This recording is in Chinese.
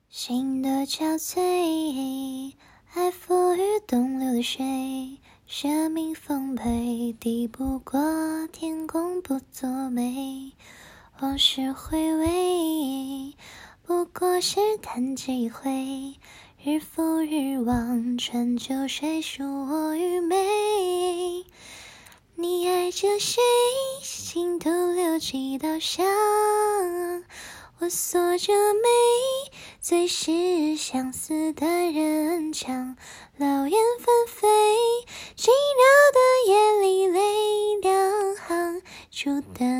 心的憔悴，爱付与东流的水，生命丰沛，抵不过天公不作美。往事回味，不过是弹指一挥，日复日望，春秋水书我与美。你爱着谁，心头留几道伤，我锁着眉，最是相思的人墙，流言纷飞，寂寥的夜里泪两行，烛灯